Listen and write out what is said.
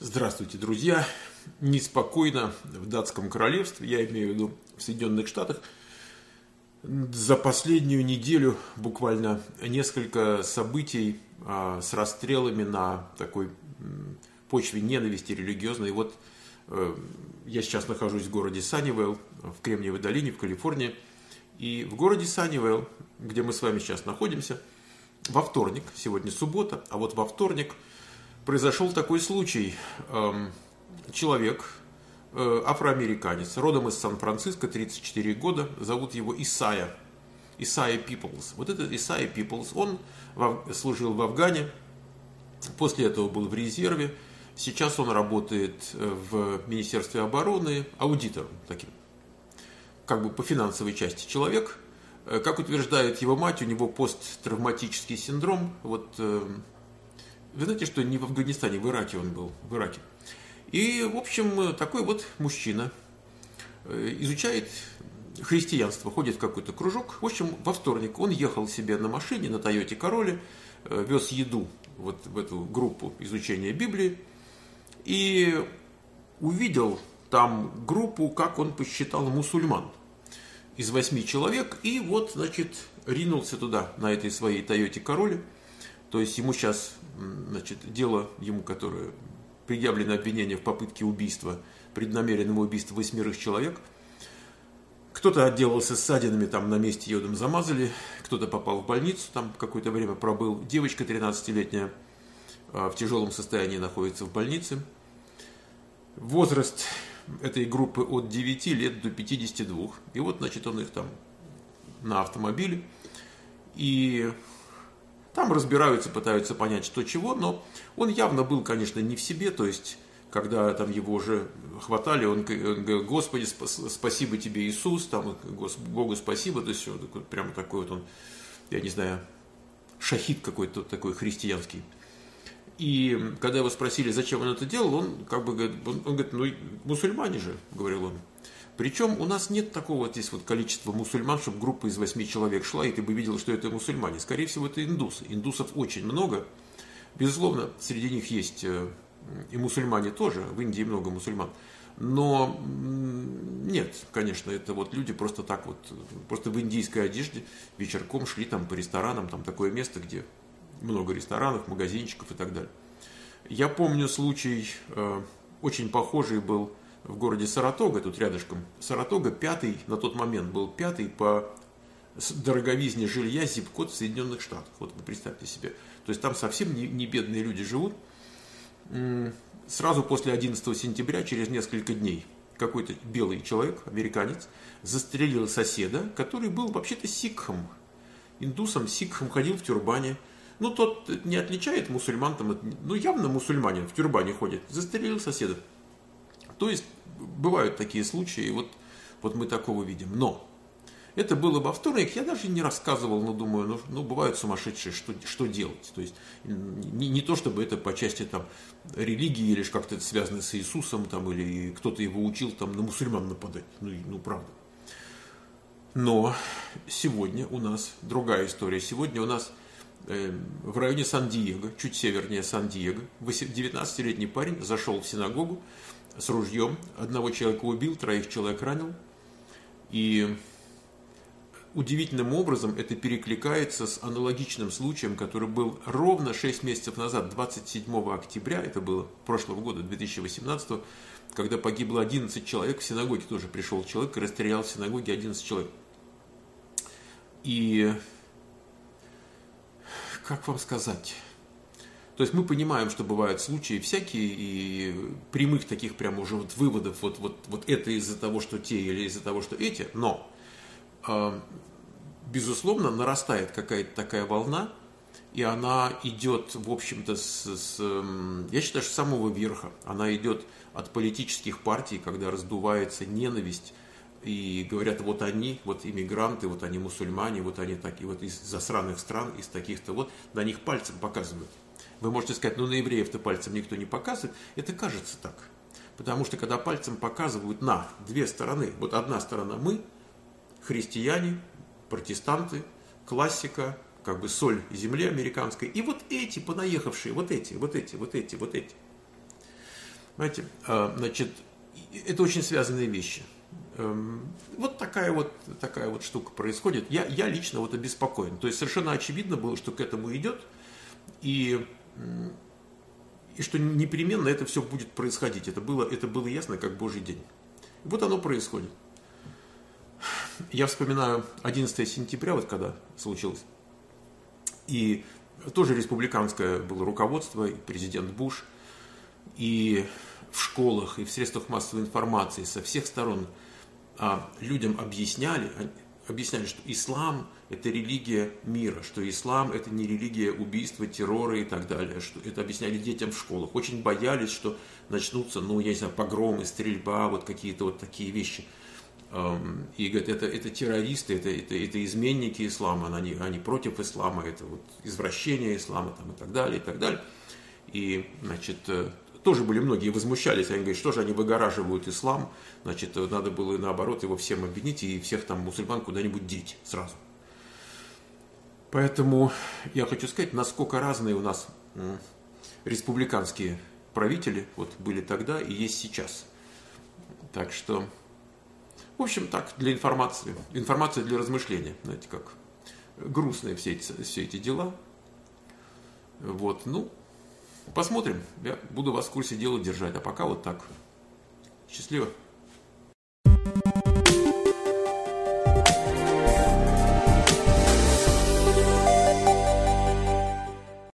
Здравствуйте, друзья! Неспокойно в датском королевстве, я имею в виду в Соединенных Штатах. За последнюю неделю буквально несколько событий с расстрелами на такой почве ненависти религиозной. И вот я сейчас нахожусь в городе Саннивейл, в Кремниевой долине, в Калифорнии. И в городе Саннивейл, где мы с вами сейчас находимся, во вторник, сегодня суббота, а вот во вторник произошел такой случай. Человек, афроамериканец, родом из Сан-Франциско, 34 года, зовут его Исайя Пиплз. Вот этот Исайя Пиплз, он служил в Афгане, после этого был в резерве, сейчас он работает в Министерстве обороны аудитором таким, как бы по финансовой части человек. Как утверждает его мать, у него посттравматический синдром. Вот вы знаете, что не в Афганистане, в Ираке он был, в Ираке. И, в общем, такой вот мужчина изучает христианство, ходит в какой-то кружок. В общем, во вторник он ехал себе на машине, на Тойоте Королле, вез еду вот в эту группу изучения Библии и увидел там группу, как он посчитал, мусульман из 8 человек. И вот, значит, ринулся туда, на этой своей Тойоте Королле. То есть ему сейчас, значит, дело ему, которое предъявлено обвинение в попытке убийства, преднамеренного убийства 8 человек. Кто-то отделался ссадинами, там на месте йодом замазали, кто-то попал в больницу, там какое-то время пробыл. Девочка 13-летняя в тяжелом состоянии находится в больнице. Возраст этой группы от 9 лет до 52. И вот, значит, он их там на автомобиле. И там разбираются, пытаются понять, что чего, но он явно был, конечно, не в себе, то есть, когда там его уже хватали, он говорил: Господи, спасибо тебе, Иисус, там, Богу спасибо, то есть, вот, прямо такой вот он, я не знаю, шахид какой-то такой христианский. И когда его спросили, зачем он это делал, он как бы говорит, ну, мусульмане же, говорил он. Причем у нас нет такого здесь вот количества мусульман, чтобы группа из 8 человек шла, и ты бы видел, что это мусульмане. Скорее всего, это индусы. Индусов очень много. Безусловно, среди них есть и мусульмане тоже. В Индии много мусульман. Но нет, конечно, это вот люди просто так вот, просто в индийской одежде вечерком шли там по ресторанам. Там такое место, где много ресторанов, магазинчиков и так далее. Я помню случай, очень похожий был в городе Саратога, тут рядышком. Саратога пятый, на тот момент был пятый по дороговизне жилья зип-код в Соединенных Штатах. Вот вы представьте себе. То есть там совсем не бедные люди живут. Сразу после 11 сентября, через несколько дней, какой-то белый человек, американец, застрелил соседа, который был вообще-то сикхом. Индусом, сикхом, ходил в тюрбане. Ну, тот не отличает мусульман, там, ну, явно мусульманин в тюрбане ходит. Застрелил соседа. То есть, бывают такие случаи, вот мы такого видим. Но это было во вторник, я даже не рассказывал, но думаю, ну бывают сумасшедшие, что делать. То есть, не то, чтобы это по части там, религии, или как-то это связано с Иисусом, там, или кто-то его учил там, на мусульман нападать. Ну, правда. Но сегодня у нас другая история. Сегодня у нас в районе Сан-Диего, чуть севернее Сан-Диего, 19-летний парень зашел в синагогу с ружьем, одного человека убил, 3 человек ранил. И удивительным образом это перекликается с аналогичным случаем, который был ровно 6 месяцев назад, 27 октября, это было прошлого года, 2018, когда погибло 11 человек, в синагоге тоже пришел человек и расстрелял в синагоге 11 человек. И как вам сказать? То есть мы понимаем, что бывают случаи всякие, и прямых таких прямо уже вот выводов, вот это из-за того, что те, или из-за того, что эти, но, безусловно, нарастает какая-то такая волна, и она идет, в общем-то, я считаю, что с самого верха. Она идет от политических партий, когда раздувается ненависть, и говорят, вот они, вот иммигранты, вот они мусульмане, вот они такие, вот из засранных стран, из таких-то, вот на них пальцем показывают. Вы можете сказать, ну на евреев-то пальцем никто не показывает. Это кажется так. Потому что когда пальцем показывают на 2 стороны, вот одна сторона мы, христиане, протестанты, классика, как бы соль земли американской, и вот эти понаехавшие, вот эти. Понимаете, значит, это очень связанные вещи. Вот такая вот штука происходит. Я лично вот обеспокоен. То есть совершенно очевидно было, что к этому идет, и что непременно это все будет происходить. Это было ясно, как Божий день. И вот оно происходит. Я вспоминаю 11 сентября, вот когда случилось. И тоже республиканское было руководство, и президент Буш, и в школах, и в средствах массовой информации со всех сторон людям объясняли, что ислам – это религия мира, что ислам – это не религия убийства, террора и так далее. Что это объясняли детям в школах. Очень боялись, что начнутся, я не знаю, погромы, стрельба, вот какие-то вот такие вещи. И говорят, это террористы, это изменники ислама, они против ислама, это вот извращение ислама там, и так далее, и так далее. И, значит, тоже были многие возмущались, они говорят, что же они выгораживают ислам, значит, надо было наоборот его всем обвинить и всех там мусульман куда-нибудь деть сразу. Поэтому я хочу сказать, насколько разные у нас республиканские правители вот были тогда и есть сейчас. Так что, в общем, так, для информации. Информация для размышления. Знаете, как грустные все эти дела. Вот, посмотрим. Я буду вас в курсе дела держать. А пока вот так. Счастливо.